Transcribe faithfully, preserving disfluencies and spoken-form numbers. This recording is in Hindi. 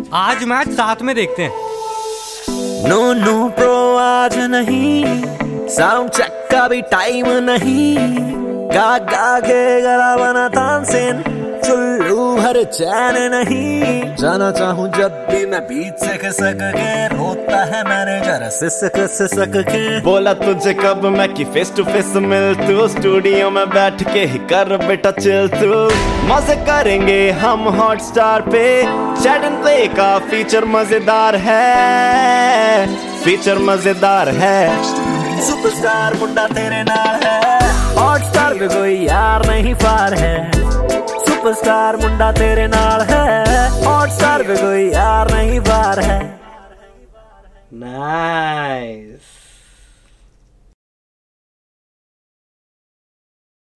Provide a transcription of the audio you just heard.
आज मैच साथ में देखते हैं। नो नो प्रो आज नहीं, साउंड चेक का भी टाइम नहीं, गा गा के गला बना तानसेन, चुल्लू भर चैन नहीं, जाना चाहूं जब भी मैं बीच से खिसक के, रोता है मैनेजर सिसक सिसक के। बोला तुझे कब मैं कि फेस टू फेस मिल तू, स्टूडियो में बैठ के ही कर बेटा चिल तू, मजे करेंगे हम हॉटस्टार पे, चैट एंड प्ले का फीचर मजेदार है, फीचर मजेदार है। सुपरस्टार मुंडा तेरे नाल है, हॉटस्टार पे कोई यार नहीं पार है, सुपरस्टार मुंडा तेरे नाल है, हॉटस्टार पे कोई यार नहीं पार है। नाइस।